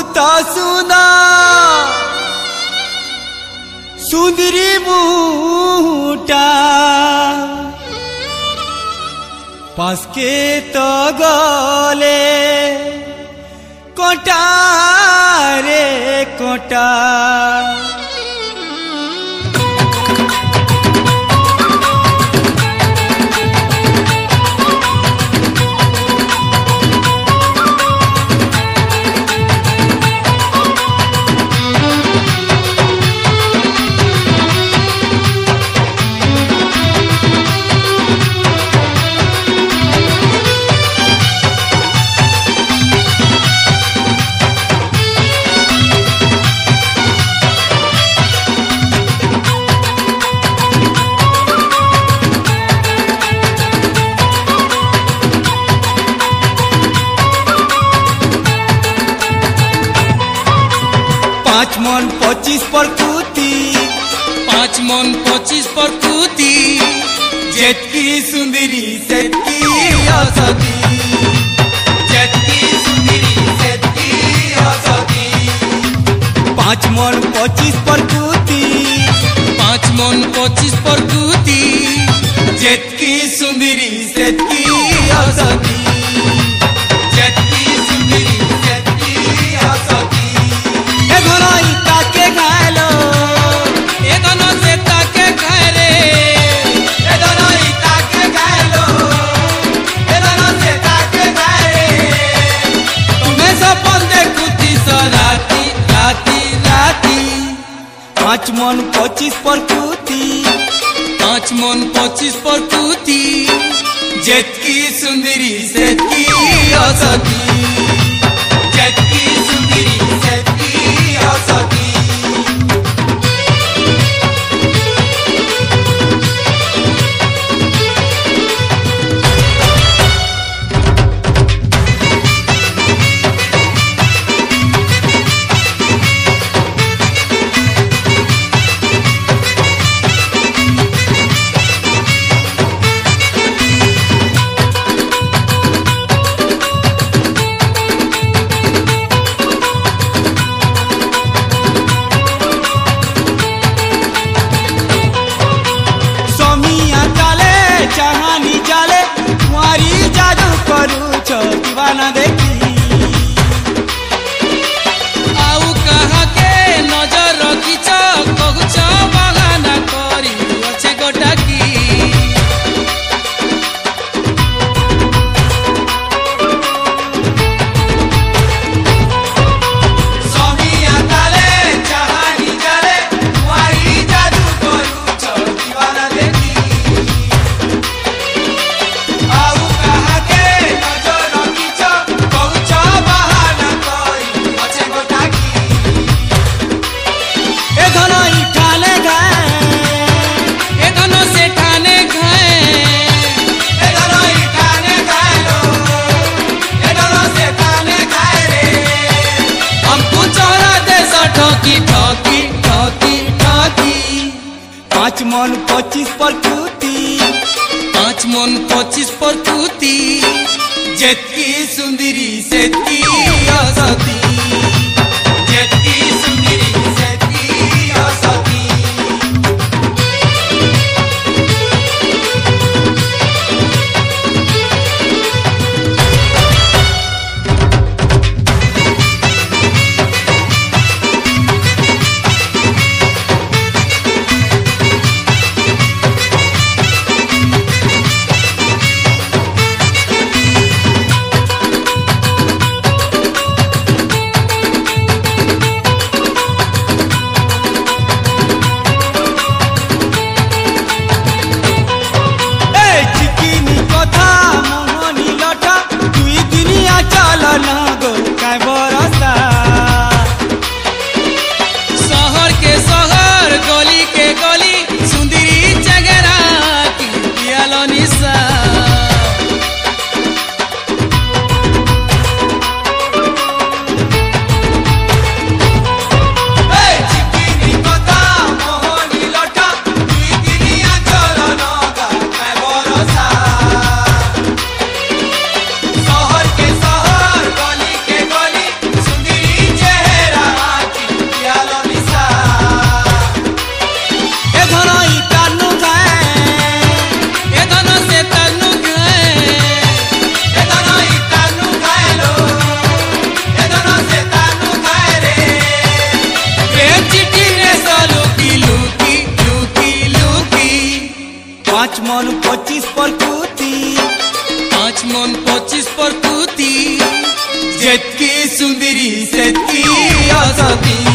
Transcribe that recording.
सुना सुंदरी मुटा पास के तो गले कोटा रे कोटा पाँच मन 25 पर कूती 5 मन 25 पर कूती जेतकी सुंदरी सेतकी असती जेतकी सुंदरी सेतकी असती 5 मन 25 पर कूती 5 मन 25 पर कूती जेतकी सुंदरी सेतकी असती जेतकी सुंदरी सेतकी असती ए घोड़ाई ताके घालो ए दोनों से ताके खाए रे ए घोड़ाई ताके घालो ए दोनों से ताके घाए तुम्हें सपन देखुती स राती राती राती 5 मन 25 पर कूती 5 मन 25 पर कूती जेतकी सुंदरी सेतकी असती जेतकी सुंदरी सेतकी असती सोमिया चाले चाहानी चाले तुम्हारी जादू करू छो दीवाना देखी आउ कहा के नजर रखिछ कहुछ बहाना करी अच्छे गोटा की सोमिया चाले चाहानी चाले तुम्हारी जादू करू छो दीवाना देखी आउ कहा के नजर रखी छो कहू छो बहाना करी अच्छे गोटा की ए घनाई ठाने गए ए दोनों से ठाने गए ए घनाई ठाने गए लो ए दोनों से ठाने गए रे हमको चौरा दे ठोकी ठोकी ठोकी ठोकी 5 मन 25 पर कूती 5 मन 25 पर कूती जेतकी सुंदरी सेतकी असती जेतकी सुंदरी सेतकी असती शहर के शहर गली प्रकृति जेतकी सुंदरी सेतकी असती